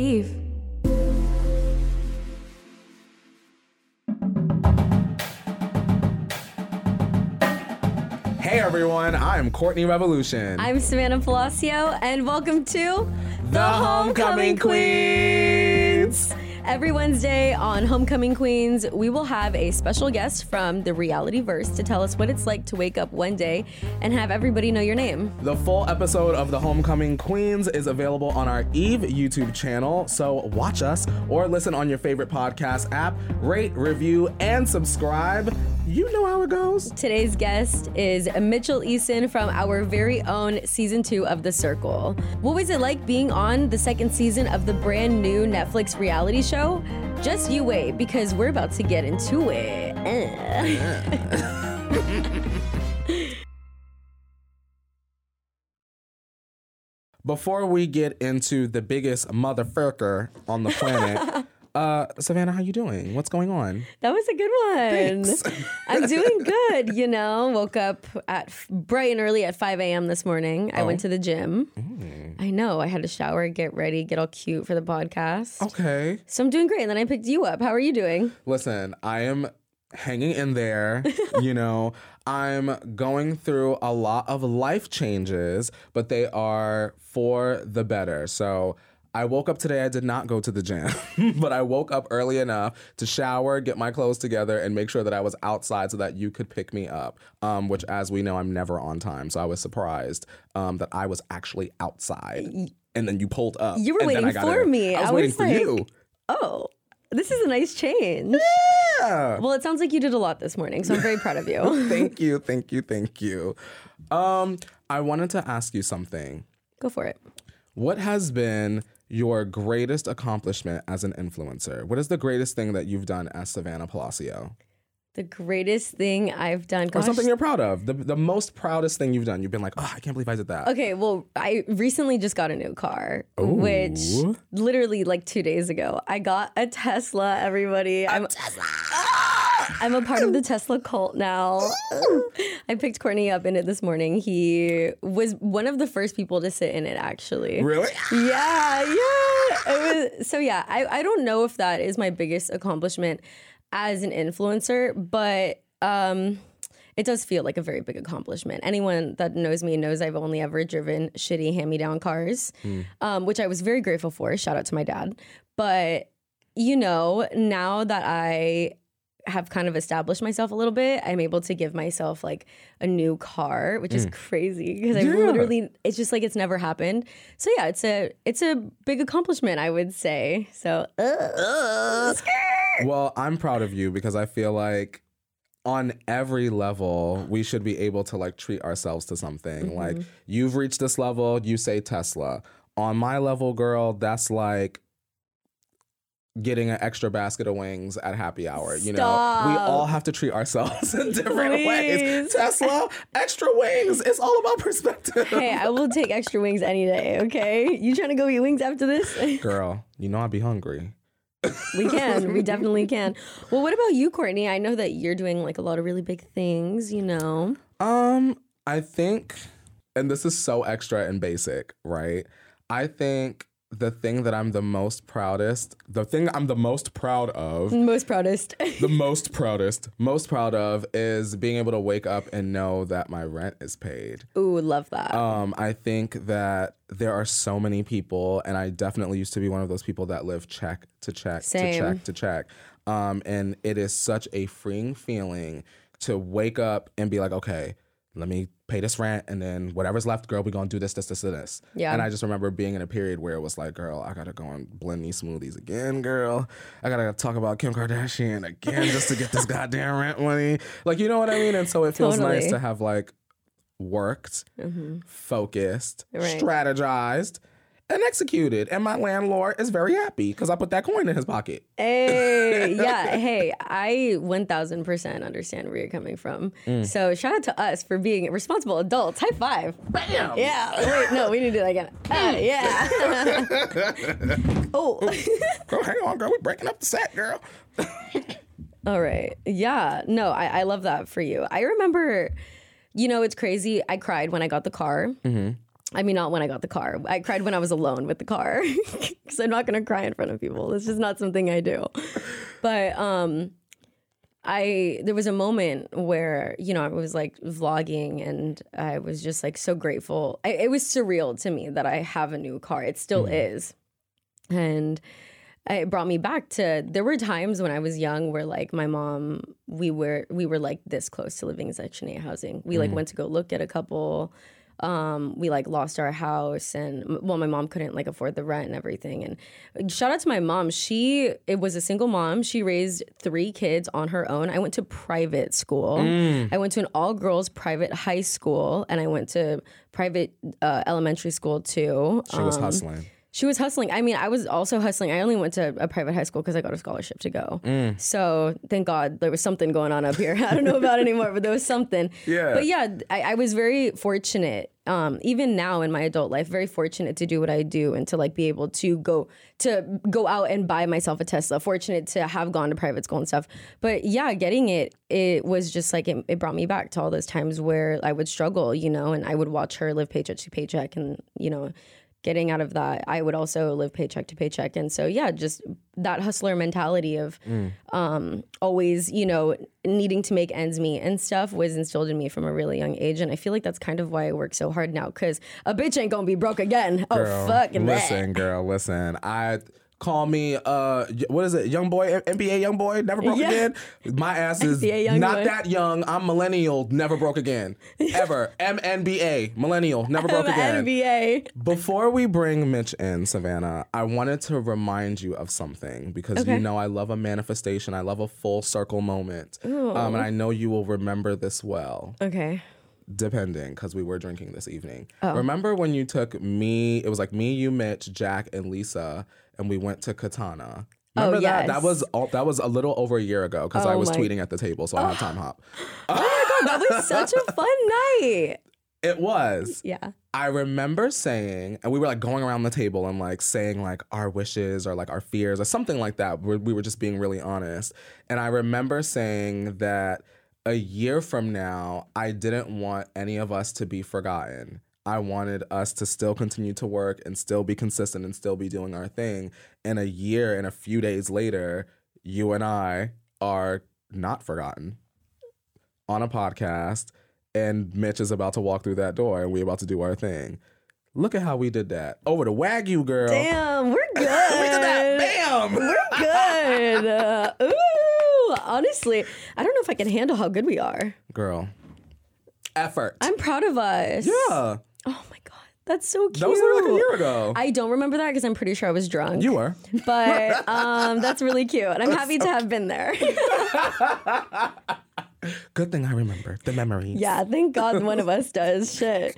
Eve. Hey everyone, I'm Courtney Revolution. I'm Savannah Palacio, and welcome to The Homecoming Queens. Every Wednesday on Homecoming Queens, we will have a special guest from the reality verse to tell us what it's like to wake up one day and have everybody know your name. The full episode of The Homecoming Queens is available on our Eve YouTube channel, so watch us or listen on your favorite podcast app, rate, review, and subscribe. You know how it goes. Today's guest is Mitchell Eason from our very own season 2 of The Circle. What was it like being on the second season of the brand new Netflix reality show? Just you wait, because we're about to get into it. Before we get into the biggest motherfucker on the planet, Savannah, how you doing? What's going on? That was a good one. Thanks. I'm doing good, you know. Woke up at bright and early at 5 a.m. this morning. I went to the gym. I know. I had to shower, get ready, get all cute for the podcast. Okay. So I'm doing great. And then I picked you up. How are you doing? Listen, I am hanging in there. You know, I'm going through a lot of life changes, but they are for the better. So I woke up today, I did not go to the gym, but I woke up early enough to shower, get my clothes together, and make sure that I was outside so that you could pick me up, which, as we know, I'm never on time. So I was surprised that I was actually outside. And then you pulled up. You were waiting for me. I was waiting for you. Oh, this is a nice change. Yeah. Well, it sounds like you did a lot this morning, so I'm very proud of you. Thank you, thank you, thank you. I wanted to ask you something. Go for it. What has been your greatest accomplishment as an influencer? What is the greatest thing that you've done as Savannah Palacio? The greatest thing I've done. Or something you're proud of. The most proudest thing you've done. You've been like, oh, I can't believe I did that. Okay, well, I recently just got a new car, Ooh. which literally like 2 days ago, I got a Tesla, everybody. I'm a part of the Tesla cult now. I picked Courtney up in it this morning. He was one of the first people to sit in it, actually. Really? Yeah. It was, so yeah, I don't know if that is my biggest accomplishment as an influencer, but it does feel like a very big accomplishment. Anyone that knows me knows I've only ever driven shitty hand-me-down cars, which I was very grateful for. Shout out to my dad. But, you know, now that I have kind of established myself a little bit, I'm able to give myself like a new car, which is crazy because I literally, it's just like it's never happened. So yeah, it's a big accomplishment, I would say. So, Well, I'm proud of you because I feel like on every level, we should be able to like treat ourselves to something. Like, you've reached this level, you say Tesla. On my level, girl, that's like getting an extra basket of wings at happy hour. You know, we all have to treat ourselves in different ways. Tesla, extra wings. It's all about perspective. Hey, I will take extra wings any day, okay? You trying to go eat wings after this? Girl, you know I'd be hungry. We can. We definitely can. Well, what about you, Courtney? I know that you're doing like a lot of really big things, you know? I think, and this is so extra and basic, right? I think the thing that I'm the most proudest, the thing I'm the most proud of, Most proudest most proud of is being able to wake up and know that my rent is paid. Ooh, love that. I think that there are so many people, and I definitely used to be one of those people that live check to check Same. to check to check. And it is such a freeing feeling to wake up and be like, okay, let me pay this rent, and then whatever's left, girl, we gonna do this. Yeah. And I just remember being in a period where it was like, girl, I gotta go and blend these smoothies again, girl. I gotta talk about Kim Kardashian again just to get this goddamn rent money. Like, you know what I mean? And so it feels Totally. nice to have like worked, focused, Right. strategized, and executed. And my landlord is very happy because I put that coin in his pocket. Hey, yeah. Hey, I 1000% understand where you're coming from. So shout out to us for being responsible adults. High five. Bam! Yeah. Wait, no, we need to do that again. Yeah. Oh. Girl, hang on, girl. We're breaking up the set, girl. All right. Yeah. No, I love that for you. I remember, you know, it's crazy. I cried when I got the car. I mean, not when I got the car. I cried when I was alone with the car because I'm not going to cry in front of people. It's just not something I do. But there was a moment where, you know, I was like vlogging and I was just like so grateful. It was surreal to me that I have a new car. It still is. And it brought me back to, there were times when I was young where like my mom, we were like this close to living in Section 8 housing. We like went to go look at a couple. We like lost our house and my mom couldn't like afford the rent and everything. And shout out to my mom. It was a single mom. She raised 3 kids on her own. I went to private school. I went to an all girls private high school and I went to private elementary school too. She was hustling. She was hustling. I mean, I was also hustling. I only went to a private high school because I got a scholarship to go. So thank God there was something going on up here. I don't know about it anymore, but there was something. Yeah. But yeah, I was very fortunate, even now in my adult life, very fortunate to do what I do and to like be able to go out and buy myself a Tesla. Fortunate to have gone to private school and stuff. But yeah, getting it was just like, it brought me back to all those times where I would struggle, you know, and I would watch her live paycheck to paycheck and, you know, getting out of that, I would also live paycheck to paycheck. And so, yeah, just that hustler mentality of always, you know, needing to make ends meet and stuff was instilled in me from a really young age. And I feel like that's kind of why I work so hard now, because a bitch ain't gonna be broke again. Girl, Oh, fuck that. Listen, girl, listen. Call me, what is it, young boy, NBA young boy, never broke again? My ass is not that young. I'm millennial, never broke again. Ever. MNBA, millennial, never broke again. MNBA. Before we bring Mitch in, Savannah, I wanted to remind you of something because you know I love a manifestation. I love a full circle moment. And I know you will remember this well. Okay. Depending, because we were drinking this evening. Remember when you took me, it was like me, you, Mitch, Jack, and Lisa, and we went to Katana. Remember that? Yes. That was a little over a year ago because I was tweeting at the table, so I had time hop. Oh my God, that was such a fun night. It was. Yeah. I remember saying, and we were like going around the table and like saying like our wishes or like our fears or something like that. We were just being really honest. And I remember saying that a year from now, I didn't want any of us to be forgotten. I wanted us to still continue to work and still be consistent and still be doing our thing. And a year and a few days later, you and I are not forgotten on a podcast, and Mitch is about to walk through that door and we're about to do our thing. Look at how we did that. Over to Wagyu, girl. Damn, we're good. We did that. Bam. We're good. Ooh, honestly, I don't know if I can handle how good we are. Girl. Effort. I'm proud of us. Yeah. Oh my God. That's so cute. That was like a year ago. I don't remember that because I'm pretty sure I was drunk. You were. But that's really cute. And I'm happy to have been there. Good thing I remember the memories. Yeah, thank God one of us does. Shit.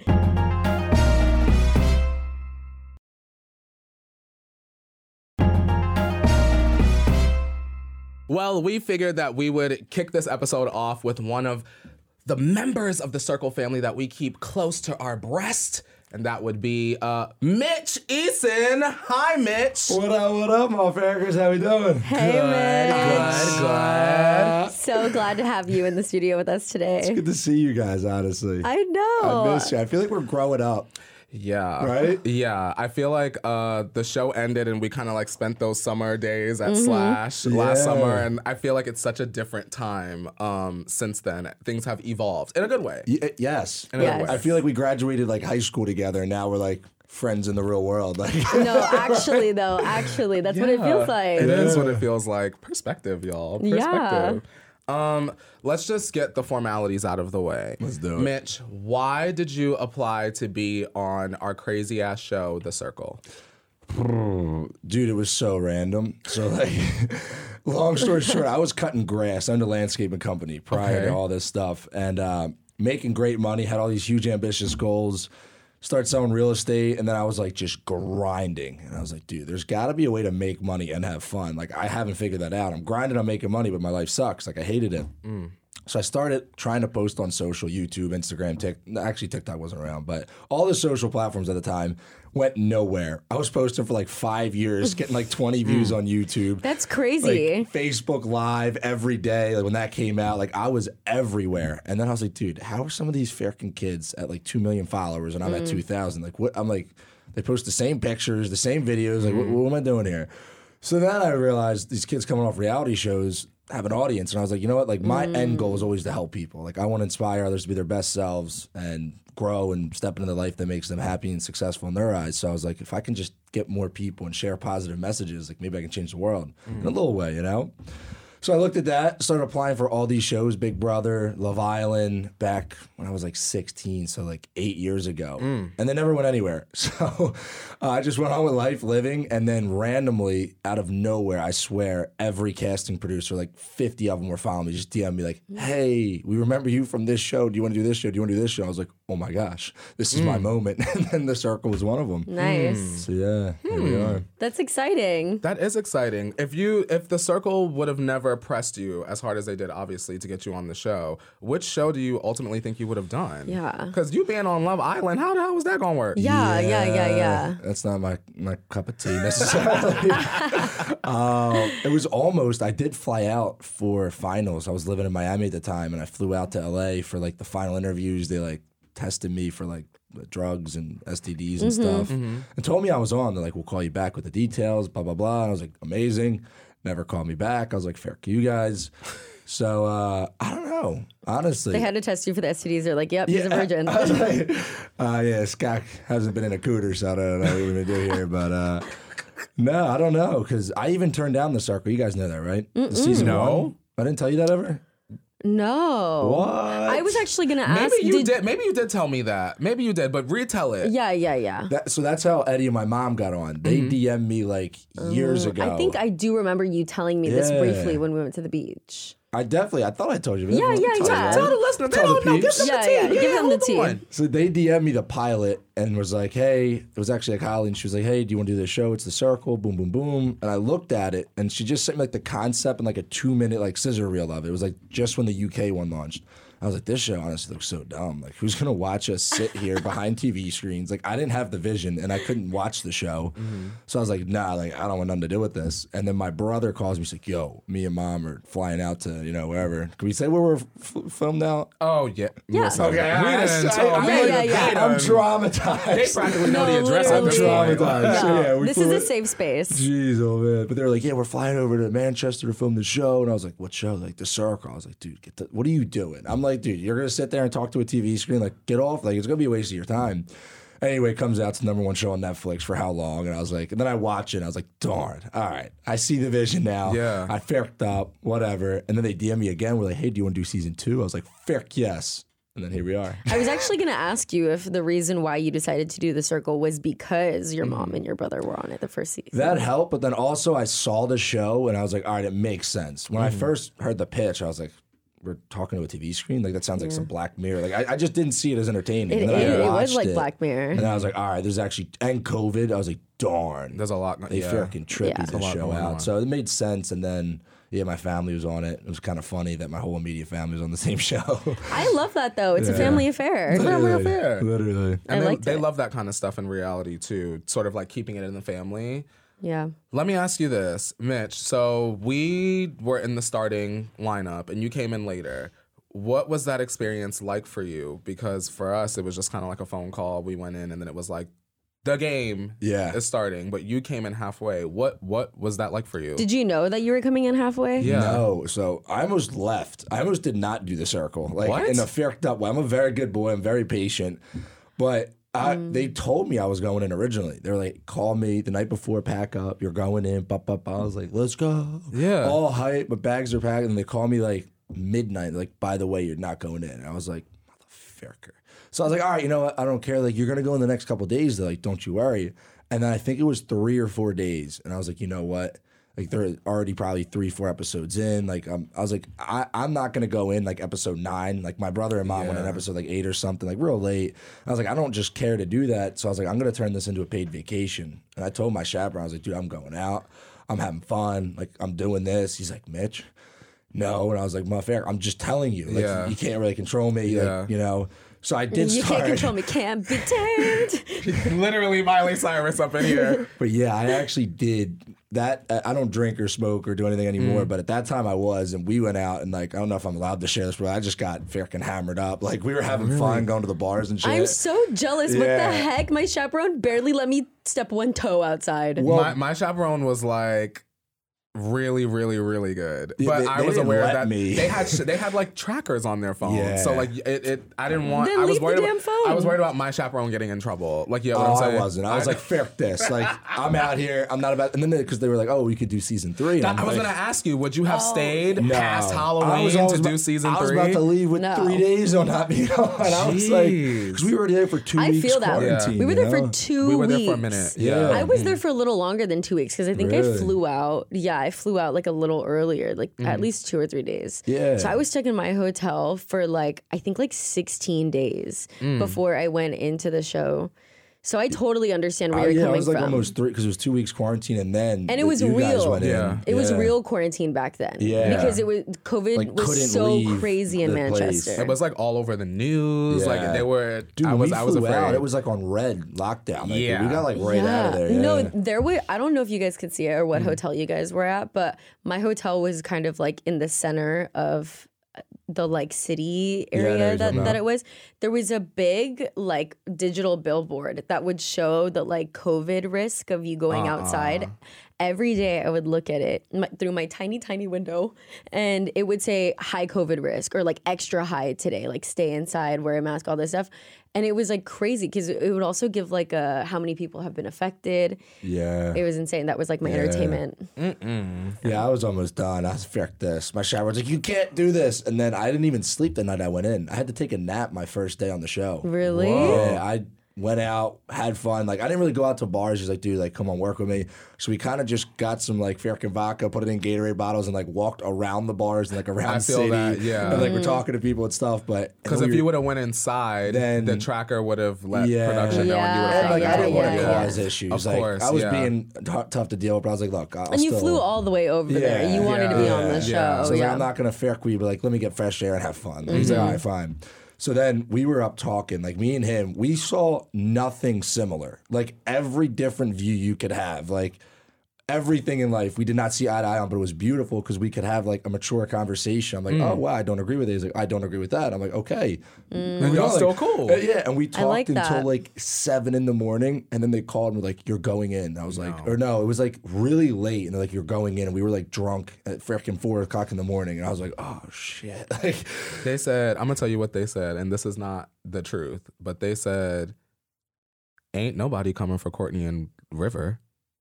Well, we figured that we would kick this episode off with one of the members of the Circle family that we keep close to our breast. And that would be Mitch Eason. Hi, Mitch. What up, motherfuckers? How we doing? Hey, Good. Mitch. So glad to have you in the studio with us today. It's good to see you guys, honestly. I know. I miss you. I feel like we're growing up. Yeah. Right? Yeah. I feel like the show ended and we kind of like spent those summer days at Slash last summer. And I feel like it's such a different time since then. Things have evolved in a good way. Yes. In a good way. I feel like we graduated like high school together and now we're like friends in the real world. Like No, actually, that's what it feels like. It is what it feels like. Perspective, y'all. Perspective. Let's just get the formalities out of the way. Let's do it. Mitch, why did you apply to be on our crazy ass show, The Circle? Dude, it was so random. So like, long story short, I was cutting grass under landscaping company prior to all this stuff and making great money, had all these huge ambitious goals, started selling real estate, and then I was like just grinding. And I was like, dude, there's gotta be a way to make money and have fun. Like I haven't figured that out. I'm grinding on making money, but my life sucks. Like I hated it. So I started trying to post on social, YouTube, Instagram, actually TikTok wasn't around, but all the social platforms at the time went nowhere. I was posting for like 5 years, getting like 20 views on YouTube. That's crazy. Like Facebook Live every day. Like when that came out, like I was everywhere. And then I was like, dude, how are some of these freaking kids at like 2 million followers and I'm at 2,000? Like what? I'm like, they post the same pictures, the same videos. Like what am I doing here? So then I realized these kids coming off reality shows have an audience, and I was like, you know what? Like my end goal is always to help people. Like I want to inspire others to be their best selves and grow and step into the life that makes them happy and successful in their eyes. So I was like, if I can just get more people and share positive messages, like maybe I can change the world in a little way, you know? So I looked at that, started applying for all these shows, Big Brother, Love Island, back when I was like 16, so like 8 years ago. And they never went anywhere. So I just went on with life, living, and then randomly, out of nowhere, I swear, every casting producer, like 50 of them were following me, just DM me like, hey, we remember you from this show. Do you want to do this show? Do you want to do this show? I was like, oh my gosh, this is my moment. And then The Circle was one of them. Nice. So yeah, here we are. That's exciting. That is exciting. If The Circle would have never pressed you as hard as they did, obviously, to get you on the show, which show do you ultimately think you would have done? Yeah. Because you being on Love Island, how the hell was that going to work? Yeah. That's not my cup of tea necessarily. It was almost, I did fly out for finals. I was living in Miami at the time, and I flew out to LA for like the final interviews. They like tested me for like drugs and STDs and stuff, and told me I was on. They're like, we'll call you back with the details, blah, blah, blah. And I was like, amazing. Never called me back. I was like, fair to you guys. So I don't know, honestly. They had to test you for the STDs. They're like, yep, he's a virgin. I was like, Skak hasn't been in a cooter, so I don't know what we're going to do here. But no, I don't know, because I even turned down The Circle. You guys know that, right? The season one. I didn't tell you that ever? No. What? I was actually going to ask. Maybe you did. Maybe you did tell me that. Maybe you did, but retell it. Yeah. So that's how Eddie and my mom got on. They DM'd me like years ago. I think I do remember you telling me this briefly when we went to the beach. I thought I told you. Yeah. Tell the listener. They don't know. Give them the tea. Give them the tea. So they DM'd me the pilot and was like, hey, it was actually like Holly, and she was like, hey, do you want to do this show? It's The Circle, boom, boom, boom. And I looked at it, and she just sent me like the concept and like a 2-minute like scissor reel of it. It was like just when the UK one launched. I was like, this show honestly looks so dumb. Like, who's gonna watch us sit here behind TV screens? Like, I didn't have the vision, and I couldn't watch the show. So I was like, nah, like I don't want nothing to do with this. And then my brother calls me, he's like, yo, me and mom are flying out to wherever. Can we say where we're filmed out? Oh yeah. Yeah. Listen, Okay, we didn't tell- Yeah. I'm traumatized. They practically know the address literally. of the I'm show. traumatized. So, yeah, we This flew is a it. safe space. Jeez, oh man. But they were like, yeah, we're flying over to Manchester to film the show. And I was like, what show? Like, The Circle. I was like, dude, what are you doing? I'm like, dude, you're going to sit there and talk to a TV screen? Like, get off. Like, it's going to be a waste of your time. Anyway, it comes out to #1 show on Netflix for how long? And I was like, and then I watch it and I was like, darn, all right, I see the vision now. Yeah. I fairked up, whatever. And then they DM me again. We're like, hey, do you want to do season 2? I was like, fairk, yes. And then here we are. I was actually going to ask you if the reason why you decided to do The Circle was because your mom and your brother were on it the first season. That helped, but then also I saw the show and I was like, all right, it makes sense. When I first heard the pitch, I was like, we're talking to a TV screen? Like, that sounds like some Black Mirror. Like, I just didn't see it as entertaining. It And then I was watched like it, Black Mirror. And I was like, all right, there's actually, and COVID, I was like, darn. There's a lot. They Yeah. freaking trippy Yeah. this a lot show going out. on. So it made sense. And then, yeah, my family was on it. It was kind of funny that my whole immediate family was on the same show. I love that though. It's a family affair. Family affair. Literally. And liked they it. love that kind of stuff in reality too, sort of like keeping it in the family. Yeah. Let me ask you this, Mitch. So we were in the starting lineup and you came in later. What was that experience like for you? Because for us, it was just kind of like a phone call. We went in and then it was like, the game is starting, but you came in halfway. What was that like for you? Did you know that you were coming in halfway? Yeah. No, so I almost left. I almost did not do The Circle. Like, What? in a fairked up way. I'm a very good boy. I'm very patient. But they told me I was going in originally. They were like, call me the night before, pack up. You're going in. I was like, let's go. Yeah. All hype. My bags are packed. And they call me like midnight. Like, by the way, you're not going in. And I was like, motherfucker. So I was like, all right, you know what? I don't care. Like, you're going to go in the next couple of days. They're like, don't you worry. And then I think it was 3 or 4 days. And I was like, you know what? Like, they're already probably 3-4 episodes in. Like, I was like, I'm not going to go in like episode 9. Like, my brother and mom went in episode like 8 or something, like real late. I was like, I don't just care to do that. So I was like, I'm going to turn this into a paid vacation. And I told my chaperone, I was like, dude, I'm going out. I'm having fun. Like, I'm doing this. He's like, Mitch, no. And I was like, motherfucker, I'm just telling you. Like, Yeah. you can't really control me. Yeah. Like, you know. So I did You start. can't control me, can't be tamed. Literally Miley Cyrus up in here. But yeah, I actually did that. I don't drink or smoke or do anything anymore. But at that time I was, and we went out and like, I don't know if I'm allowed to share this, but I just got freaking hammered up. Like we were having fun going to the bars and shit. I'm so jealous. What the Yeah. heck? My chaperone barely let me step one toe outside. My chaperone was like really, really, really good. Yeah, But they I was didn't aware let that me. they had like trackers on their phones. Yeah. So like I didn't want. Then I was leave the worried damn about. phone. I was worried about my chaperone getting in trouble. Like what I'm Oh, saying. I wasn't. I was like, fuck this. Like, I'm out here. I'm not about. And then because they were like, oh, we could do season 3. And I was like, gonna ask you, would you have stayed no. past I Halloween was to always do about- season 3? I was about to leave with No. 3 days on not being on. And I was like, Jeez. because we were there for 2 I weeks feel that. quarantine. We were there you for know? 2 We were weeks. there for a minute. Yeah. I was there for a little longer than 2 weeks because I think I Really? flew out. Yeah, I flew out like a little earlier, like at least 2 or 3 days. Yeah. So I was stuck in my hotel for like, I think like 16 days before I went into the show. So I totally understand where you're Yeah, I coming was like from. almost 3 because it was 2 weeks quarantine, and then And it was you guys real. went in. Yeah. It was Yeah. real quarantine back then. Yeah. Because it was COVID Like, was couldn't so leave crazy in the place. Manchester. It was like all over the news. Yeah. Like they were. Dude, I was flew afraid. out. It was like on red lockdown. Like, Yeah. we got like right out of there. Yeah. No, there were. I don't know if you guys could see it or Mm. what hotel you guys were at, but my hotel was kind of like in the center of the like city I know area you're that, talking that about. it was. There was a big like digital billboard that would show the like COVID risk of you going outside. Every day I would look at it through my tiny window, and it would say high COVID risk or like extra high today, like stay inside, wear a mask, all this stuff. And it was like crazy because it would also give like how many people have been affected. Yeah. It was insane. That was like my entertainment. Yeah, I was almost done. I was fuck this. My shower was like, you can't do this. And then I didn't even sleep the night I went in. I had to take a nap my first day on the show. Really? Yeah, I went out, had fun. Like I didn't really go out to bars. She's like, dude, like come on, work with me. So we kind of just got some like freaking vodka, put it in Gatorade bottles, and like walked around the bars and like around I the feel city. that, yeah. And like we're talking to people and stuff. But Because if you would have went inside, Then- the tracker would have let Yeah. production know, and you would Yeah. have and like I didn't want to Yeah. cause issues. Of like course, I was yeah. being tough to deal with, but I was like, look, I'll And you still, flew all the way over there. You wanted to be on the show. yeah. So I was yeah. like, I'm not gonna fuck with you, but like, let me get fresh air and have fun. He's like, all right, fine. So then we were up talking, like me and him, we saw nothing similar. Like every different view you could have, like everything in life we did not see eye to eye on, but it was beautiful because we could have like a mature conversation. I'm like, oh wow, I don't agree with it. He's like, I don't agree with that. I'm like, okay. And y'all still cool. Yeah, and we talked like until that. like 7 in the morning, and then they called me like, "You're going in." I was like, or no, it was like really late, and they're like, "You're going in," and we were like drunk at freaking 4 o'clock in the morning, and I was like, "Oh shit!" Like, They said, I'm gonna tell you what they said, and this is not the truth, but they said, "Ain't nobody coming for Courtney and River."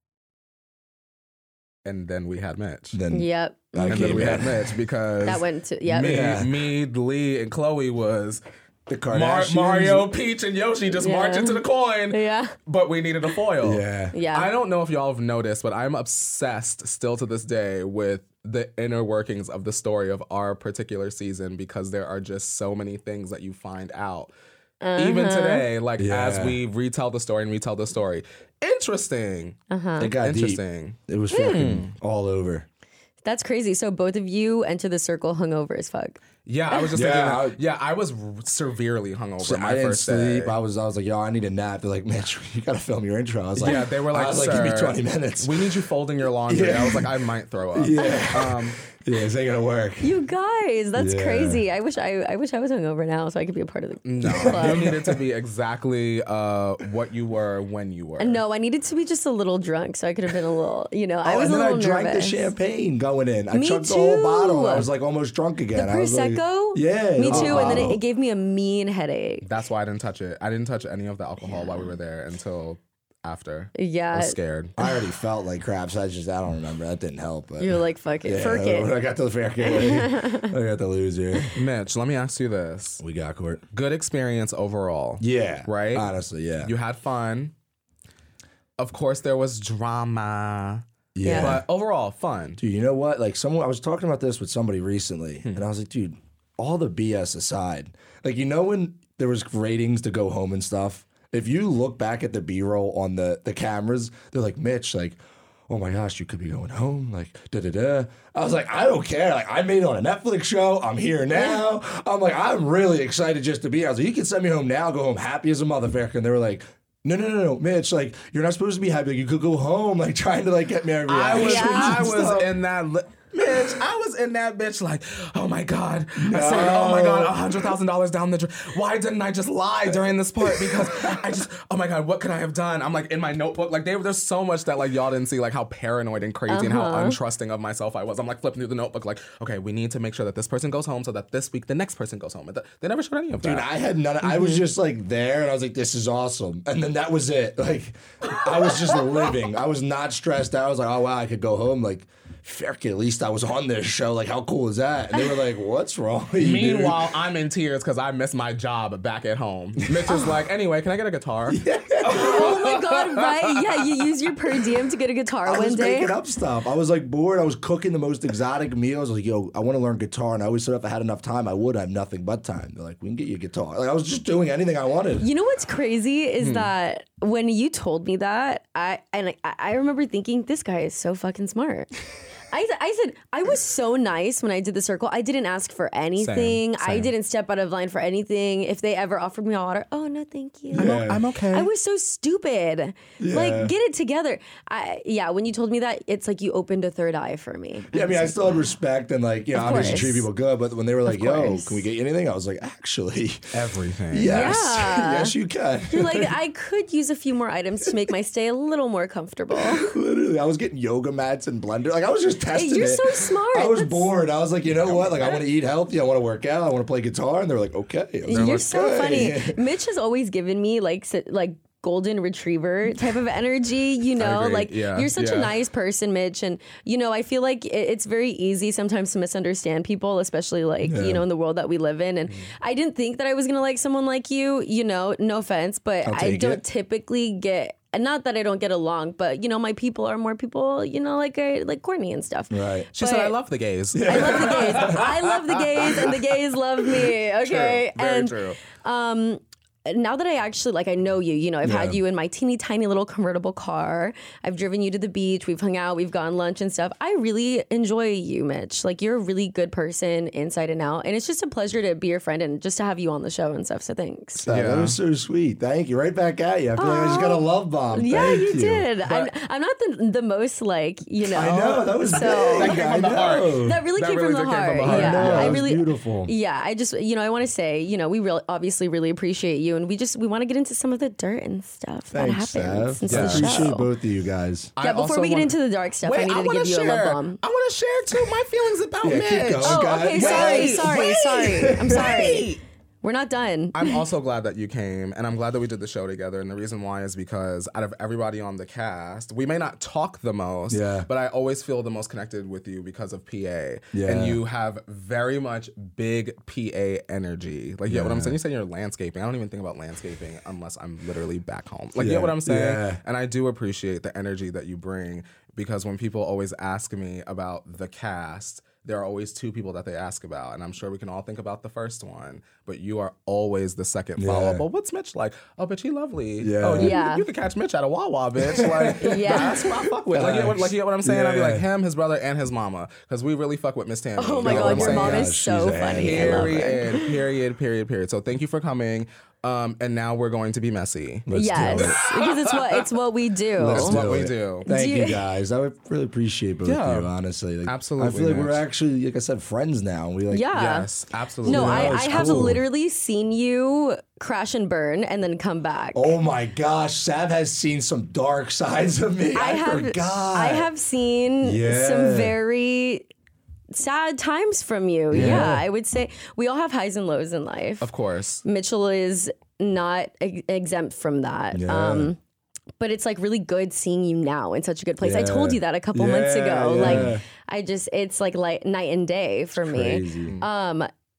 And then we had Mitch. then Yep. I And then came we had in. Mitch because That went to, yep. me, Lee, and Chloe was The Kardashians. Mario, Peach, and Yoshi just Yeah. marching to the coin. Yeah. But we needed a foil. Yeah. Yeah. I don't know if y'all have noticed, but I'm obsessed still to this day with the inner workings of the story of our particular season because there are just so many things that you find out. Even today, like as Yeah. we retell the story and retell the story. Interesting. It got deep. Interesting. It was freaking all over. That's crazy. So both of you enter the circle hungover as fuck. Yeah, I was just Yeah, thinking. I was severely hungover So my I didn't first sleep. day. I was like, yo, I need a nap. They're like, man, you gotta film your intro. I was like, Yeah, they were like, I was like, "Sir, give me 20 minutes. We need you folding your laundry. Yeah. I was like, I might throw up. Yeah. Yeah, this ain't gonna work. You guys, that's Yeah. crazy. I wish I was hungover now so I could be a part of the No, club. you needed to be exactly what you were when you were. No, I needed to be just a little drunk so I could have been a little, I was and a then little I drank nervous. the champagne going in. I Me chugged the whole too. bottle. I was like almost drunk again. The I was like, Prosecco? yeah. Me the whole too. And then bottle. it gave me a mean headache. That's why I didn't touch it. I didn't touch any of the alcohol while we were there until after. I Yeah. was scared. I already felt like crap, so I don't remember. That didn't help. But You're like, fuck it. yeah, Fuck when I it. got to the fair I got the loser. Mitch, let me ask you this. We got court. Good experience overall. Yeah. Right? Honestly, yeah. You had fun. Of course, there was drama. yeah. But overall, fun. Dude, you know what? Like I was talking about this with somebody recently, and I was like, dude, all the BS aside, like when there was ratings to go home and stuff, if you look back at the B-roll on the cameras, they're like, Mitch, like, oh my gosh, you could be going home, like, da-da-da. I was like, I don't care. Like, I made it on a Netflix show. I'm here now. I'm like, I'm really excited just to be here. I was like, you can send me home now, go home happy as a motherfucker. And they were like, no, Mitch, like, you're not supposed to be happy. Like, you could go home, like, trying to, like, get me a reaction. I was in that... Mitch, I was in that bitch like, oh my God. I said, oh my God, $100,000 down the drain. Why didn't I just lie during this part? Because oh my God, what could I have done? I'm like in my notebook. Like there's so much that like y'all didn't see, like how paranoid and crazy and how untrusting of myself I was. I'm like flipping through the notebook like, okay, we need to make sure that this person goes home so that this week the next person goes home. And they never showed any of that. Dude, I had none. I was just like there and I was like, this is awesome. And then that was it. Like I was just living. I was not stressed out. I was like, oh wow, I could go home. Like, Ferk, at least I was on this show. Like, how cool is that? And they were like, what's wrong with you, Meanwhile, dude? I'm in tears because I missed my job back at home. Mitch is like, anyway, can I get a guitar? Oh my God, right? Yeah, you use your per diem to get a guitar one day. I was making up stuff. I was like bored. I was cooking the most exotic meals. I was like, yo, I want to learn guitar. And I always said if I had enough time, I would. I have nothing but time. They're like, we can get you a guitar. Like, I was just doing anything I wanted. You know what's crazy is that when you told me that, I remember thinking, this guy is so fucking smart. I said, I was so nice when I did the circle. I didn't ask for anything. Same. I didn't step out of line for anything. If they ever offered me water, oh, no, thank you. I'm okay. I was so stupid. Yeah. Like, get it together. When you told me that, it's like you opened a third eye for me. Yeah, I mean, I still had respect and like, you know, obviously treat people good. But when they were like, yo, can we get you anything? I was like, actually. Everything. Yes. Yeah. Yes, you can. You're like, I could use a few more items to make my stay a little more comfortable. Literally, I was getting yoga mats and blender. Like, I was just testing You're it. so smart. I was bored. I was like, you know what? Like, I want to eat healthy. I want to work out. I want to play guitar. And they're like, okay. You're like, so hey. funny. Mitch has always given me like golden retriever type of energy, you know, agree. like Yeah. you're such a Yeah. nice person, Mitch. And, you know, I feel like it's very easy sometimes to misunderstand people, especially like, you know, in the world that we live in. And I didn't think that I was going to like someone like you, you know, no offense, but I don't typically get, and not that I don't get along, but, you know, my people are more people, you know, like Courtney and stuff. Right. She said, I love the gays. I love the gays. I love the gays and the gays love me. Okay. True. Very and true. now that I actually, like, I know you, you know, I've had you in my teeny tiny little convertible car. I've driven you to the beach. We've hung out. We've gone lunch and stuff. I really enjoy you, Mitch. Like, you're a really good person inside and out. And it's just a pleasure to be your friend and just to have you on the show and stuff. So thanks. That was so sweet. Thank you. Right back at you. I feel like I just got a love bomb. Yeah, Thank you did. I'm not the most, like, you know. I know. That was so. That came from the heart. That really came from the heart. I Yeah, know, I that was really beautiful. Yeah, I just, you know, I want to say, you know, we obviously really appreciate you, and we want to get into some of the dirt and stuff that Thanks, happens Sav. since I the appreciate show. both of you guys. Yeah, before we get into the dark stuff, I needed to give you a love bomb. I want to share too my feelings about Yeah, keep Mitch. going. Oh, okay. Guys. Sorry. I'm sorry. Wait. We're not done. I'm also glad that you came, and I'm glad that we did the show together. And the reason why is because out of everybody on the cast, we may not talk the most, but I always feel the most connected with you because of PA. Yeah. And you have very much big PA energy. Like, you know what I'm saying? You say you're landscaping. I don't even think about landscaping unless I'm literally back home. Like, you know what I'm saying? Yeah. And I do appreciate the energy that you bring, because when people always ask me about the cast, there are always two people that they ask about, and I'm sure we can all think about the first one, but you are always the second follow-up. Well, what's Mitch like? Oh, bitch, he lovely. Yeah. Oh, you could catch Mitch at a Wawa, bitch. Like, that's what I fuck with. Like, you know what I'm saying? I'd be like, him, his brother, and his mama, because we really fuck with Miss Tammy. Oh my You know God, what your I'm mom saying? is so she's a funny. I love her. Period. So thank you for coming. And now we're going to be messy. Yes, because it's what we do. That's what we do. Thank you guys. I would really appreciate both of you, honestly. Like, Absolutely, I feel like we're Mitch. actually, like I said, friends now. We like, Yes, absolutely. No, it's I have cool. literally seen you crash and burn and then come back. Oh my gosh, Sav has seen some dark sides of me. I forgot. I have seen some very sad times from you. Yeah, I would say we all have highs and lows in life. Of course. Mitchell is not exempt from night but it's like really good seeing you now in such a good place. I told you that a couple months ago. Like it's like night and day for me. Crazy.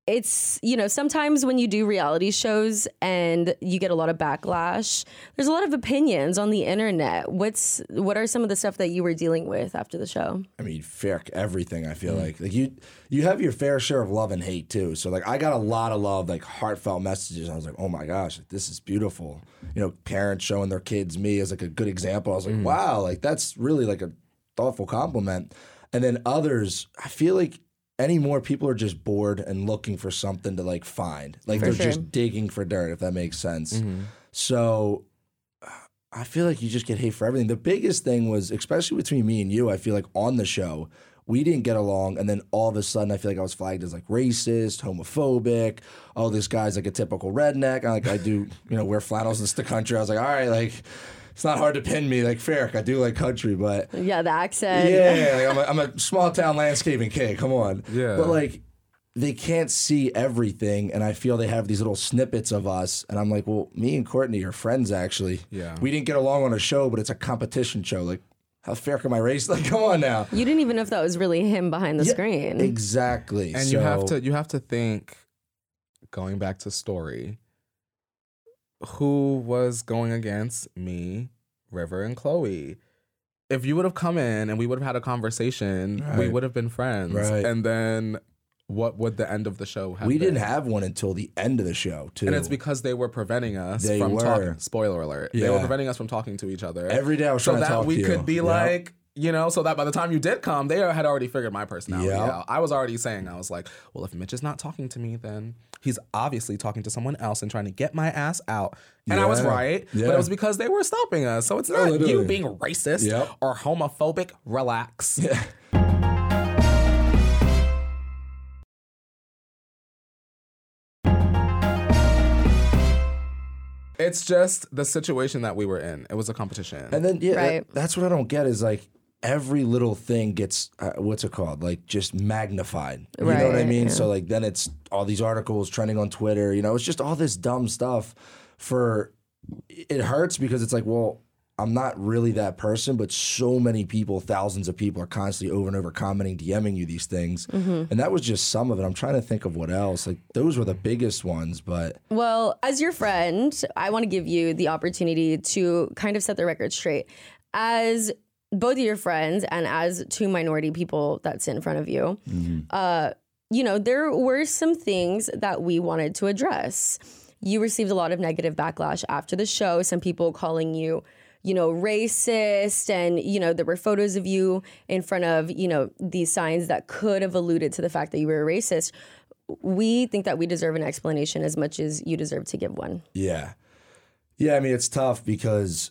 it's, sometimes when you do reality shows and you get a lot of backlash, there's a lot of opinions on the internet. What are some of the stuff that you were dealing with after the show? I mean, everything, I feel like you have your fair share of love and hate too. So like I got a lot of love, like heartfelt messages. I was like, oh my gosh, this is beautiful. Parents showing their kids me as like a good example. I was like, wow, like that's really like a thoughtful compliment. And then others, I feel like anymore people are just bored and looking for something to like find. Like they're just digging for dirt, if that makes sense. So I feel like you just get hate for everything. The biggest thing was, especially between me and you, I feel like on the show, we didn't get along, and then all of a sudden I feel like I was flagged as like racist, homophobic. Oh, this guy's like a typical redneck. I do, wear flannels in the country. I was like, all right, like it's not hard to pin me. Like, Farrick, I do like country, but yeah, the accent. Yeah, like I'm a small town landscaping kid. Come on. Yeah. But like, they can't see everything, and I feel they have these little snippets of us, and I'm like, well, me and Courtney are friends actually. Yeah. We didn't get along on a show, but it's a competition show. Like, how fair can my race? Like, come on now. You didn't even know if that was really him behind the screen. Exactly. And you have to think, going back to story, who was going against me, River, and Chloe? If you would have come in and we would have had a conversation, we would have been friends. Right. And then what would the end of the show have We been? didn't have one until the end of the show, too. And it's because they were preventing us They from were. talking. Spoiler alert. They Yeah. were preventing us from talking to each other. Every day I was so trying to that talk we to you. could be Yep. like, so that by the time you did come, they had already figured my personality Yep. out. I was already saying, I was like, well, if Mitch is not talking to me, then he's obviously talking to someone else and trying to get my ass out. And I was Yeah. right, Yeah. but it was because they were stopping us. So it's not you literally. being racist Yep. or homophobic. Relax. Yeah. It's just the situation that we were in. It was a competition. And then, Right. that's what I don't get is like every little thing gets, what's it called? Like just magnified. You know what I Right, mean? yeah. So like then it's all these articles trending on Twitter, it's just all this dumb stuff it hurts because it's like, well, I'm not really that person, but so many people, thousands of people are constantly over and over commenting, DMing you these things. And that was just some of it. I'm trying to think of what else. Like those were the biggest ones, but Well, as your friend, I want to give you the opportunity to kind of set the record straight. As both of your friends and as two minority people that sit in front of you, there were some things that we wanted to address. You received a lot of negative backlash after the show, some people calling you, racist, and, there were photos of you in front of, these signs that could have alluded to the fact that you were a racist. We think that we deserve an explanation as much as you deserve to give one. yeah. Yeah, I mean, it's tough because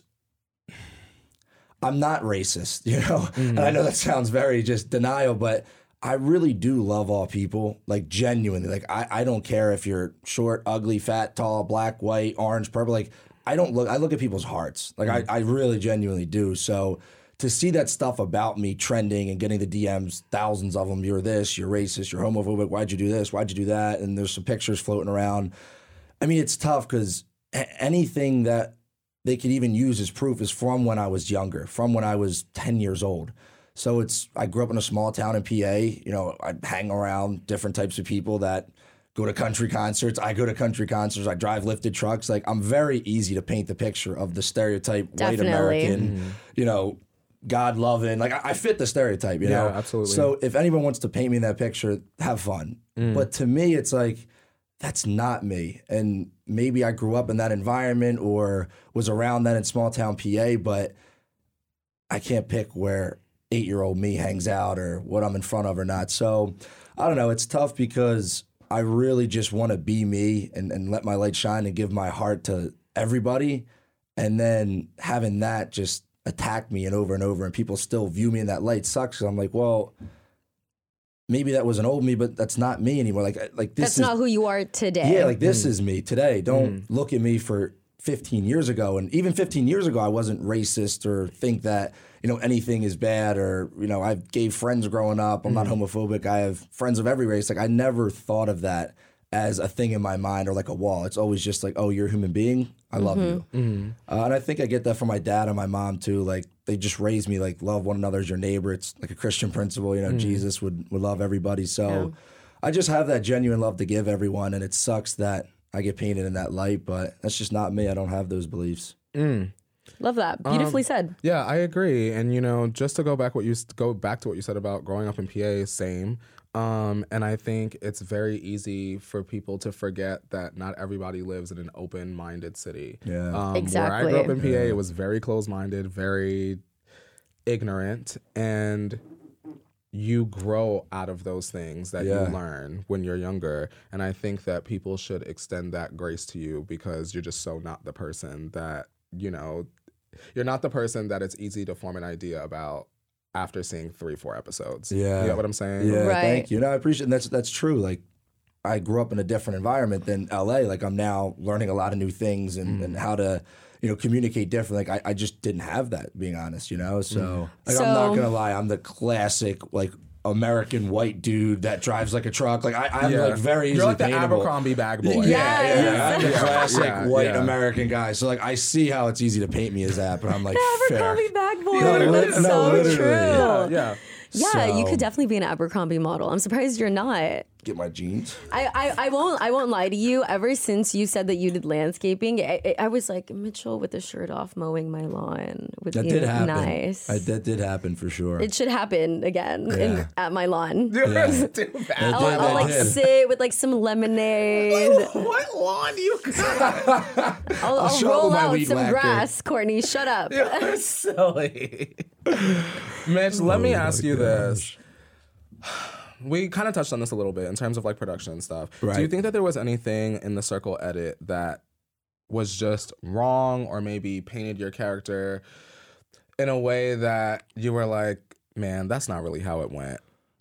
I'm not racist, And I know that sounds very just denial, but I really do love all people, like genuinely. Like I don't care if you're short, ugly, fat, tall, black, white, orange, purple. Like I look at people's hearts. Like I really genuinely do. So to see that stuff about me trending and getting the DMs, thousands of them, you're this, you're racist, you're homophobic, why'd you do this, why'd you do that? And there's some pictures floating around. I mean, it's tough because anything that they could even use as proof is from when I was younger, from when I was 10 years old. So I grew up in a small town in PA. I hang around different types of people that go to country concerts. I go to country concerts. I drive lifted trucks. Like I'm very easy to paint the picture of the stereotype white Definitely. American, God loving. Like I fit the stereotype, you know? Absolutely. So if anyone wants to paint me in that picture, have fun. But to me, it's like, that's not me. And maybe I grew up in that environment or was around that in small town PA, but I can't pick where 8-year-old me hangs out or what I'm in front of or not. So I don't know. It's tough because I really just want to be me and let my light shine and give my heart to everybody. And then having that just attack me and over and people still view me in that light sucks. So I'm like, well, maybe that was an old me, but that's not me anymore. Like this That's not who you are today. yeah, like this is me today. Don't look at me for 15 years ago. And even 15 years ago, I wasn't racist or think that, anything is bad or, I gave friends growing up. I'm not homophobic. I have friends of every race. Like I never thought of that as a thing in my mind or like a wall. It's always just like, oh, you're a human being. I love you. And I think I get that from my dad and my mom too. Like they just raised me like love one another as your neighbor. It's like a Christian principle, Jesus would love everybody. So I just have that genuine love to give everyone, and it sucks that I get painted in that light, but that's just not me. I don't have those beliefs. Love that. Beautifully said. Yeah, I agree. And just to go back to what you said about growing up in PA, same. And I think it's very easy for people to forget that not everybody lives in an open-minded city. Yeah. Exactly. Where I grew up in PA, it was very closed-minded, very ignorant, and you grow out of those things that you learn when you're younger. And I think that people should extend that grace to you because you're just so not the person that, you're not the person that it's easy to form an idea about after seeing 3-4 episodes. Yeah. You get what I'm saying? Yeah, Right. thank you. No, I appreciate it. That's true. Like, I grew up in a different environment than LA. Like, I'm now learning a lot of new things and how to, communicate different. Like, I just didn't have that, being honest, So, like, I'm not going to lie. I'm the classic, like, American white dude that drives like a truck. Like, I'm like very easily You're like the paintable. Abercrombie bag boy. Yeah. I'm the classic white yeah. American guy. So, like, I see how it's easy to paint me as that, but I'm like, Abercrombie fair. bag boy. No, That's no, so literally. true. Yeah. Yeah, you So- could definitely be an Abercrombie model. I'm surprised you're not. Get my jeans. I won't lie to you. Ever since you said that you did landscaping, I was like, Mitchell with the shirt off mowing my lawn would That be did happen. nice. That did happen for sure. It should happen again at my lawn. Too bad. I'll like sit with like some lemonade. What lawn you got? I'll shovel roll my out weed some whacker. grass. Courtney, shut up. You're silly. Mitch, let me ask you this. We kind of touched on this a little bit in terms of like production and stuff. Right. Do you think that there was anything in the Circle edit that was just wrong or maybe painted your character in a way that you were like, man, that's not really how it went?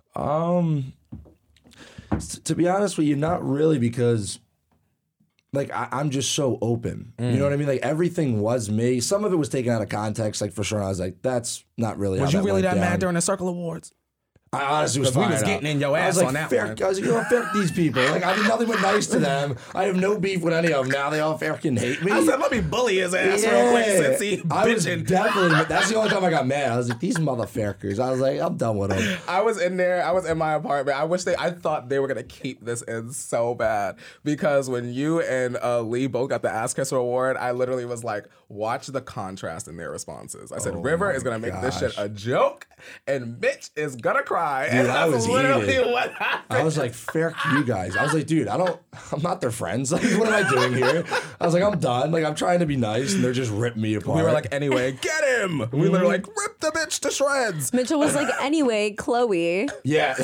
To be honest with you, not really, because like I'm just so open. You know what I mean? Like, everything was me. Some of it was taken out of context, like for sure. I was like, that's not really Was how you really went that down. mad during the Circle Awards? I honestly was 'Cause we fired was up. getting in your I was ass like, on that "Fuck," one. I was like, fuck these people. Like, I did nothing but nice to them. I have no beef with any of them. Now they all fucking hate me. I said, let me bully his ass real quick since he I was bitching. definitely. That's the only time I got mad. I was like, these motherfuckers. I was like, I'm done with them. I was in there. I was in my apartment. I thought they were gonna keep this in so bad because when you and Lee both got the Ass Kisser Award, I literally was like, watch the contrast in their responses. I said, River is gonna make this shit a joke, and Mitch is gonna cry. Dude, and I that's was literally heated. what happened. I was like, fuck you guys. I was like, dude, I'm not their friends. Like, what am I doing here? I was like, I'm done. Like, I'm trying to be nice, and they're just ripping me apart. We were like, anyway, get him. We literally like rip the bitch to shreds. Mitchell was like, anyway, Chloe. yeah,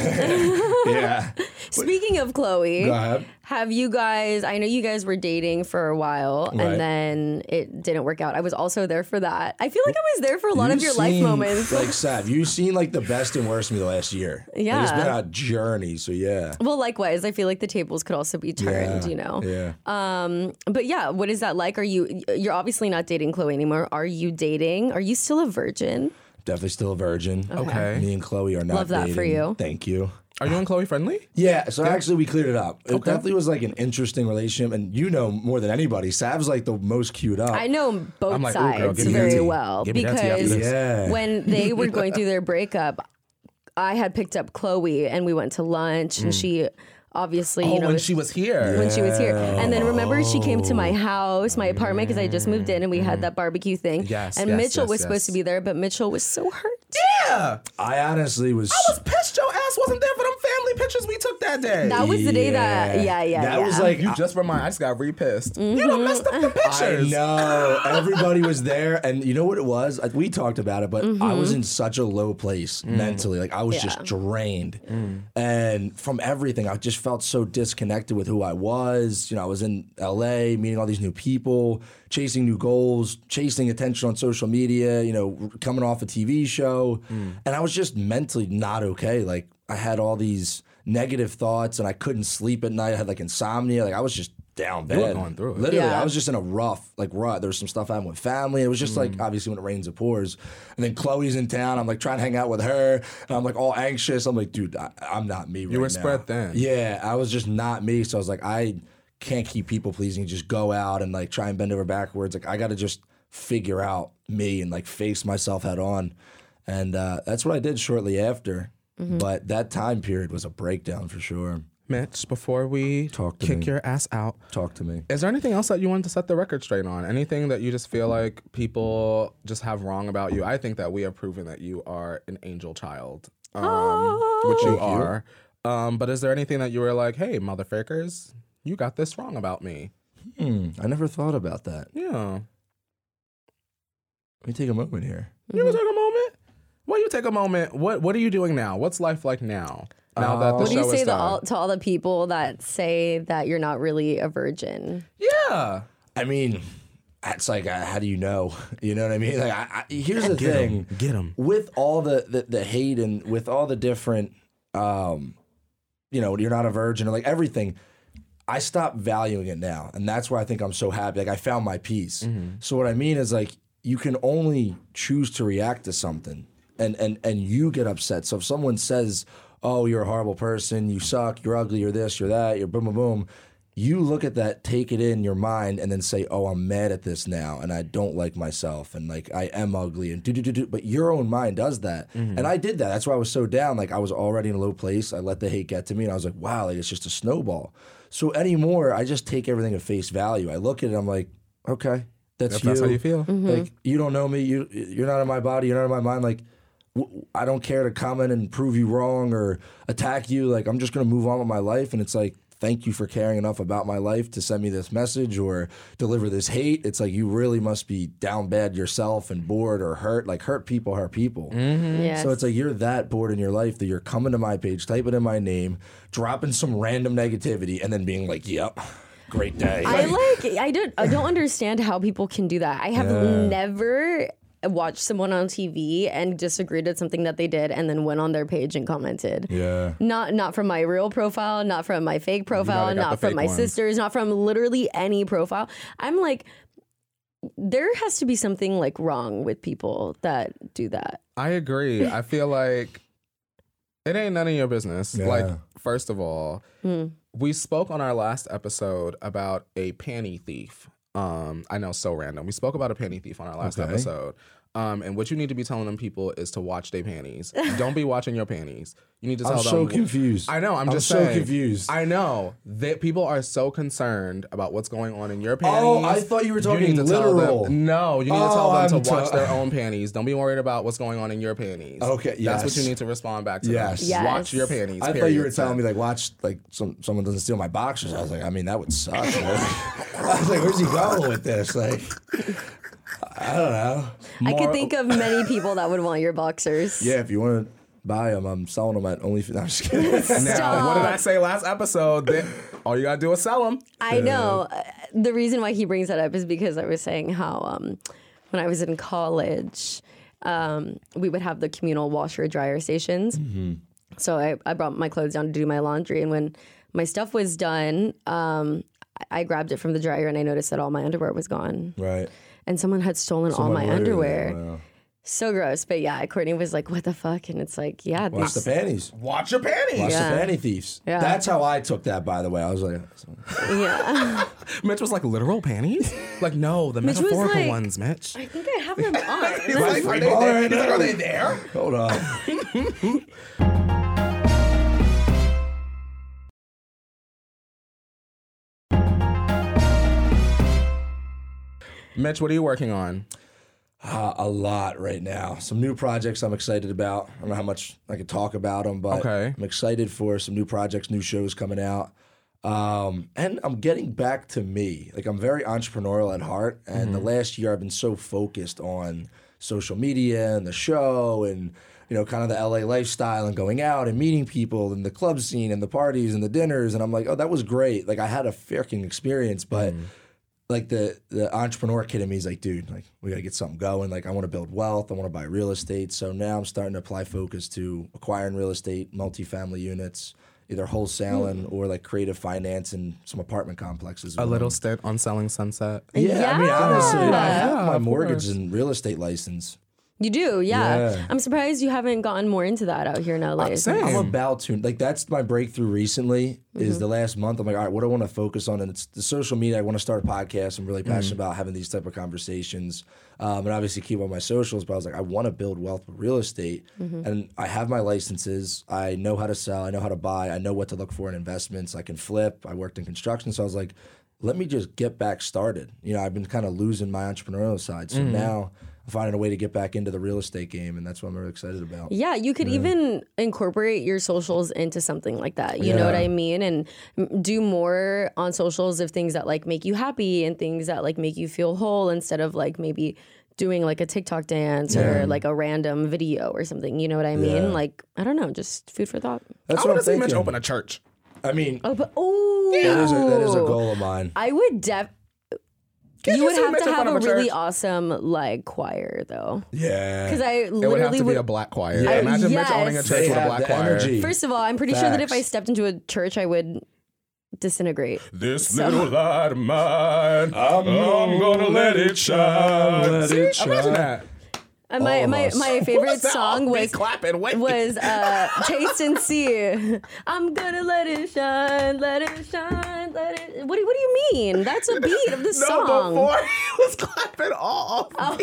yeah. Speaking of Chloe, Go ahead. have you guys, I know you guys were dating for a while Right. and then it didn't work out. I was also there for that. I feel like I was there for a lot of your life seen, moments. Like, Sav, you've seen like the best and worst of me the last year. Like, Yeah. it's been a journey. So yeah. Well, likewise, I feel like the tables could also be turned, Yeah. But yeah, what is that like? You're obviously not dating Chloe anymore. Are you dating? Are you still a virgin? Definitely still a virgin. Okay. Me and Chloe are not Love that dating. for you. Thank you. Are you and Chloe friendly? Yeah, so actually we cleared it up. It definitely was like an interesting relationship, and you know more than anybody, Sav's like the most queued up. I know both I'm like, ooh, girl, sides give me that very tea. well Give me that tea after because this. Yeah. when they were going through their breakup, I had picked up Chloe and we went to lunch and she obviously, Oh, when was- she was here. when she was here. And then remember she came to my house, my apartment, because I just moved in and we had that barbecue thing. Yes, and yes, Mitchell yes, was supposed yes. to be there, but Mitchell was so hurt. Yeah. I honestly was. I was pissed your ass wasn't there for them family pictures we took that day. That was the day that, That was like you just remind. I just got re-pissed. You done messed up the I pictures. know everybody was there, and you know what it was? We talked about it, but I was in such a low place mentally. Like, I was just drained, and from everything, I just felt so disconnected with who I was. I was in LA, meeting all these new people, chasing new goals, chasing attention on social media. Coming off a TV show, and I was just mentally not okay. Like, I had all these negative thoughts, and I couldn't sleep at night. I had like insomnia. Like, I was just down bad. were going through it. Literally, Yeah. I was just in a rough rut. There was some stuff I had with family. It was just like, obviously, when it rains, it pours. And then Chloe's in town. I'm like trying to hang out with her, and I'm like all anxious. I'm like, dude, I'm not me right now. You were spread thin. Yeah, I was just not me. So I was like, I can't keep people pleasing. Just go out and like try and bend over backwards. Like, I got to just figure out me and like face myself head on. And that's what I did shortly after. But that time period was a breakdown for sure. Mitch, before we Talk to kick me. your ass out, Talk to me. is there anything else that you wanted to set the record straight on? Anything that you just feel like people just have wrong about you? I think that we have proven that you are an angel child, which you are. But is there anything that you were like, hey, motherfuckers, you got this wrong about me? I never thought about that. Yeah. Let me take a moment here. You can take a moment. Well, you take a moment. What are you doing now? What's life like now? Now that the What do you show say is done. to all the people that say that you're not really a virgin? Yeah. I mean, it's like, how do you know? You know what I mean? Like, here's the thing. Get 'em. With all the hate and with all the different, you're not a virgin or like everything, I stopped valuing it now. And that's why I think I'm so happy. Like, I found my peace. So what I mean is, like, you can only choose to react to something and you get upset. So if someone says, oh, you're a horrible person, you suck, you're ugly, you're this, you're that, you're boom, boom, boom, you look at that, take it in your mind, and then say, oh, I'm mad at this now, and I don't like myself, and like I am ugly, and do. But your own mind does that. And I did that. That's why I was so down. Like, I was already in a low place. I let the hate get to me, and I was like, wow, like, it's just a snowball. So anymore, I just take everything at face value. I look at it, I'm like, okay, that's you. That's how you feel. Like, you don't know me. You're not in my body. You're not in my mind. Like, I don't care to comment and prove you wrong or attack you. Like, I'm just going to move on with my life. And it's like, thank you for caring enough about my life to send me this message or deliver this hate. It's like, you really must be down bad yourself and bored or hurt. Like, hurt people hurt people. Yes. So it's like, you're that bored in your life that you're coming to my page, typing in my name, dropping some random negativity, and then being like, yep, great day. I don't understand how people can do that. I have never watched someone on TV and disagreed with something that they did and then went on their page and commented. Yeah. Not from my real profile, not from my fake profile, might have got not the from fake my ones. sisters, not from literally any profile. I'm like, there has to be something like wrong with people that do that. I agree. I feel like it ain't none of your business. Yeah. Like, first of all, we spoke on our last episode about a panty thief. I know, so random. We spoke about a panty thief on our last Okay. episode. And what you need to be telling them people is to watch their panties. Don't be watching your panties. You need to tell I'm them. so confused. I know. I'm just so saying. confused. I know that people are so concerned about what's going on in your panties. Oh, I thought you were talking need to tell literal. them, no, you need to tell Oh, them I'm to watch their own panties. Don't be worried about what's going on in your panties. Okay, That's what yes. you need to respond back to Yes. them. Yes. Watch your panties. I thought you were telling me like watch like someone doesn't steal my boxers. I was like, I mean that would suck. I was like, where's he going with this? Like, I don't know. I could think of many people that would want your boxers. Yeah, if you want to buy them, I'm selling them at OnlyFans. No, I'm just kidding. Now, what did I say last episode? That all you gotta do is sell them. I know. The reason why he brings that up is because I was saying how when I was in college, we would have the communal washer dryer stations. So I brought my clothes down to do my laundry, and when my stuff was done, I grabbed it from the dryer and I noticed that all my underwear was gone. Right. And someone had stolen all Someone my literally- underwear. wow. So gross. But yeah, Courtney was like, what the fuck? And it's like, yeah. Watch the panties. Watch your panties. Watch Yeah. the panty thieves. Yeah. That's how I took that, by the way. I was like, Yeah. Mitch was like, literal panties? Like, no, the Mitch was metaphorical like- ones, Mitch. I think I have them on. He's like, free are they ball there? right He's like, now. are they there? hold on. Mitch, what are you working on? A lot right now. Some new projects I'm excited about. I don't know how much I can talk about them, but Okay. I'm excited for some new projects, new shows coming out. And I'm getting back to me. Like, I'm very entrepreneurial at heart. And the last year I've been so focused on social media and the show and, you know, kind of the LA lifestyle and going out and meeting people and the club scene and the parties and the dinners. And I'm like, oh, that was great. Like, I had a freaking experience, but like the entrepreneur kid in me is like, dude, like, we gotta get something going. Like, I want to build wealth. I want to buy real estate. So now I'm starting to apply focus to acquiring real estate, multifamily units, either wholesaling or like creative finance and some apartment complexes. A little stint on Selling Sunset. Yeah, I mean, honestly, I have Yeah, my of mortgage course. and real estate license. You do, yeah. I'm surprised you haven't gotten more into that out here in LA. Same. I'm about to. Like, that's my breakthrough recently is the last month. I'm like, all right, what do I want to focus on? And it's the social media. I want to start a podcast. I'm really passionate about having these type of conversations. And obviously keep on my socials. But I was like, I want to build wealth with real estate. And I have my licenses. I know how to sell. I know how to buy. I know what to look for in investments. I can flip. I worked in construction. So I was like, let me just get back started. You know, I've been kind of losing my entrepreneurial side. So now I'm finding a way to get back into the real estate game, and that's what I'm really excited about. Yeah, you could even incorporate your socials into something like that. You know what I mean? And do more on socials of things that like make you happy and things that like make you feel whole instead of like maybe doing like a TikTok dance or like a random video or something. You know what I mean? Like, I don't know, just food for thought. That's I what want I'm to see Mitch thinking. open a church. I mean, That that is a goal of mine. I would you you would see have Mitch to in have front a of a really church? awesome like choir though. Yeah. Because I It would have literally to be would. a black choir. Yeah. Imagine Yes. Mitch owning a They church with a have black the choir. energy. First of all, I'm pretty sure that if I Facts. stepped into a church, I would disintegrate. This little light of mine, I'm gonna let it shine. Let it shine. Imagine that. And All of my us. favorite That song all be was clapping. Wait. Taste and See. I'm gonna let it shine, let it shine, let it. What do you mean? That's a beat of the No, song. before he was clapping all off.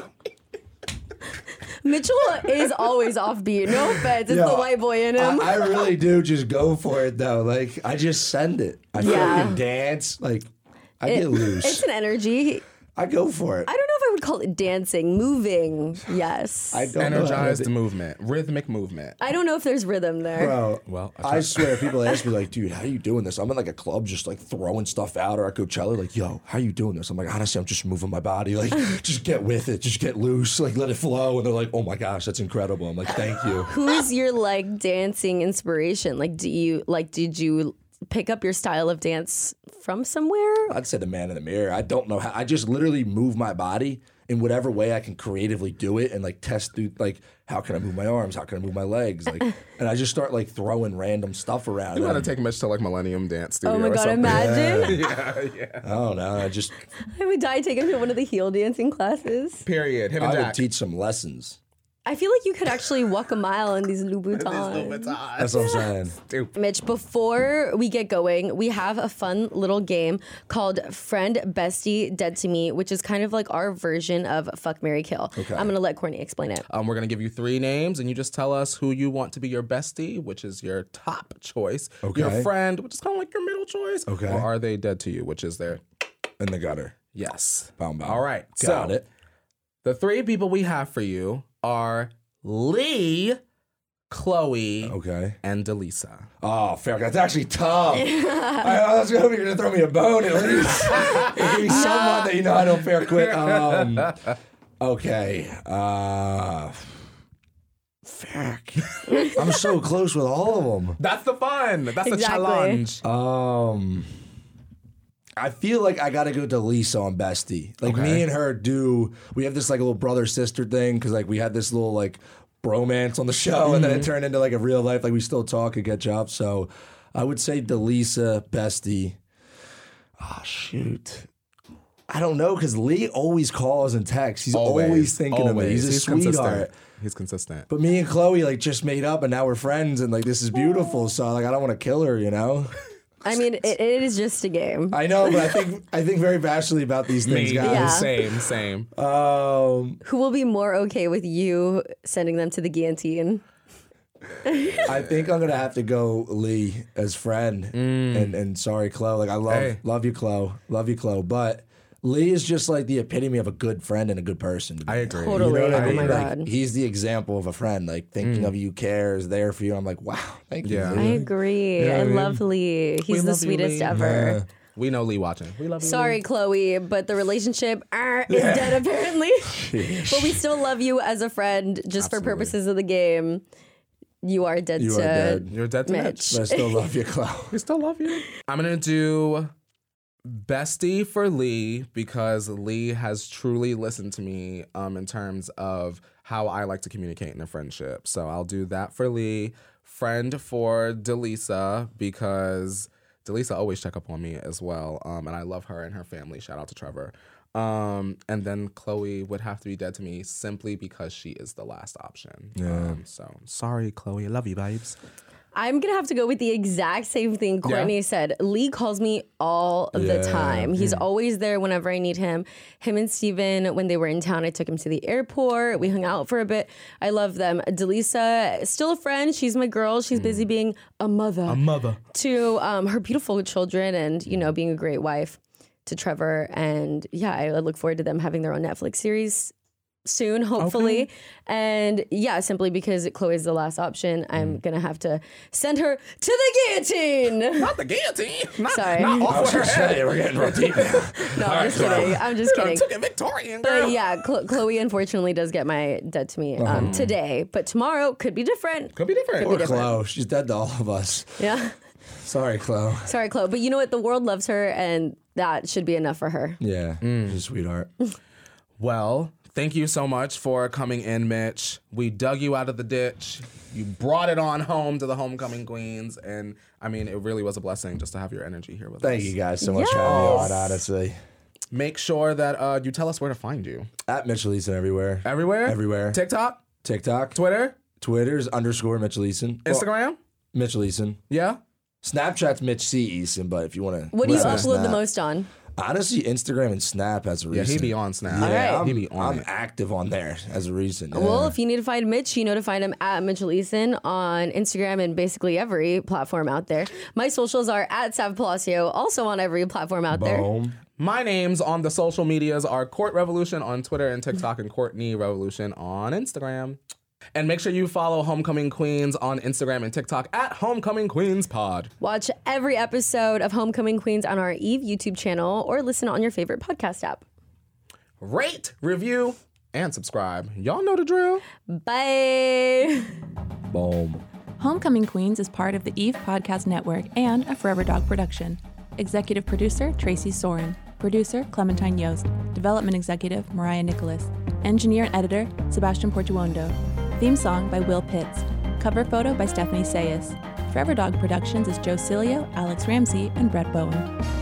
Mitchell is always offbeat. No offense, it's the white boy in him. I really do just go for it though. Like I just send it. I Yeah. fucking dance. Like I get loose. It's an energy. I go for it. I don't know if I would call it dancing, moving. Yes. I don't know how to Energized do- movement, rhythmic movement. I don't know if there's rhythm there. Bro, Well, I swear, people ask me like, dude, how are you doing this? I'm in like a club just like throwing stuff out or at Coachella, like, yo, how are you doing this? I'm like, honestly, I'm just moving my body. Like, just get with it. Just get loose. Like, let it flow. And they're like, oh my gosh, that's incredible. I'm like, thank you. Who's your like dancing inspiration? Like, did you pick up your style of dance from somewhere? I'd say the man in the mirror. I don't know how. I just literally move my body in whatever way I can creatively do it and like test through, like, how can I move my arms? How can I move my legs? Like, and I just start like throwing random stuff around. You gotta And take Mitch to like Millennium Dance Studio. Oh my or god, something. imagine. Yeah. I don't know. I would die taking him to one of the heel dancing classes. Period. Him and I would Jack. teach some lessons. I feel like you could actually walk a mile in these Louboutins. That's what I'm saying. Mitch, before we get going, we have a fun little game called Friend, Bestie, Dead to Me, which is kind of like our version of Fuck, Marry, Kill. Okay. I'm going to let Courtney explain it. We're gonna give you 3 names, and you just tell us who you want to be your bestie, which is your top choice. Okay. Your friend, which is kind of like your middle choice. Okay. Or are they dead to you, which is their In the gutter. yes. Boom, boom. All right. Got so it. the 3 people we have for you are Lee, Chloe, Okay. and Delisa. Oh, fair. That's actually tough. I was hoping you were going to throw me a bone at least. Give me someone that you know I don't fair quit. Okay. Fuck. I'm so close with all of them. That's the fun. That's the Exactly. challenge. I feel like I gotta go to Lisa on Bestie. Like me and her we have this like little brother sister thing because like we had this little like bromance on the show and then it turned into like a real life. Like we still talk and catch up. So I would say Delisa, Bestie. Oh shoot. I don't know because Lee always calls and texts. He's always thinking of me. He's a sweetheart. consistent. He's consistent. But me and Chloe like just made up and now we're friends and like this is beautiful. So like I don't want to kill her, you know. I mean, it is just a game. I know, but I think very passionately about these things, Me, guys. Yeah. same. Who will be more okay with you sending them to the guillotine? I think I'm gonna have to go Lee as friend, and sorry, Chloe. Like I love you, Chloe, but Lee is just like the epitome of a good friend and a good person. I agree. Totally. You know what I Oh mean? my Like, God. he's the example of a friend, like thinking of you, cares, there for you. I'm like, wow, thank you. Yeah. I Lee. agree. I love Lee. He's the love you, sweetest Lee. ever. We know Lee watching. We love you. Sorry, Chloe, but the relationship is dead apparently. But we still love you as a friend, just for purposes of the game. You are dead You to are dead. You're dead to Mitch. Mitch. But I still love you, Chloe. We still love you. I'm gonna do bestie for Lee because Lee has truly listened to me in terms of how I like to communicate in a friendship. So I'll do that for Lee. Friend for Delisa because Delisa always check up on me as well. And I love her and her family. Shout out to Trevor. And then Chloe would have to be dead to me simply because she is the last option. So sorry, Chloe. I love you, babes. I'm going to have to go with the exact same thing Courtney said. Lee calls me all the time. He's always there whenever I need him. Him and Steven, when they were in town, I took him to the airport. We hung out for a bit. I love them. Delisa, still a friend. She's my girl. She's busy being a mother. To her beautiful children and, you know, being a great wife to Trevor. And yeah, I look forward to them having their own Netflix series soon, hopefully. Okay. And yeah, simply because Chloe's the last option, I'm gonna have to send her to the guillotine. Not the guillotine. Sorry. Not off her head. We're getting real deep now. No, I'm just kidding. I'm just kidding. Took it Victorian, girl. But yeah, Chloe unfortunately does get my dead to me today. But tomorrow could be different. Could be different. Poor Chloe. She's dead to all of us. Yeah. Sorry, Chloe. Sorry, Chloe. But you know what? The world loves her, and that should be enough for her. Yeah. She's a sweetheart. Well, thank you so much for coming in, Mitch. We dug you out of the ditch. You brought it on home to the Homecoming Queens. And I mean, it really was a blessing just to have your energy here with us. Thank you guys so much for having me on, honestly. Make sure that you tell us where to find you. At Mitchell Eason everywhere. Everywhere? Everywhere. TikTok? Twitter? Twitter's _ Mitchell Eason. Instagram? Mitchell Eason. Yeah? Snapchat's Mitch C. Eason, but if you want to... What do you upload the most on? Honestly, Instagram and Snap as a reason. Yeah, he be on Snap. Yeah, right. He be on I'm it. active on there as a reason. Yeah. Well, if you need to find Mitch, you know to find him at Mitchell Eason on Instagram and basically every platform out there. My socials are at Sav Palacio, also on every platform out there. Boom. My names on the social medias are Court Revolution on Twitter and TikTok and Courtney Revolution on Instagram. And make sure you follow Homecoming Queens on Instagram and TikTok at Homecoming Queens Pod. Watch every episode of Homecoming Queens on our Eve YouTube channel or listen on your favorite podcast app. Rate, review, and subscribe. Y'all know the drill. Bye. Boom. Homecoming Queens is part of the Eve Podcast Network and a Forever Dog production. Executive producer, Tracy Soren. Producer, Clementine Yost. Development executive, Mariah Nicholas. Engineer and editor, Sebastian Portuondo. Theme song by Will Pitts. Cover photo by Stephanie Sayas. Forever Dog Productions is Joe Cilio, Alex Ramsey, and Brett Bowen.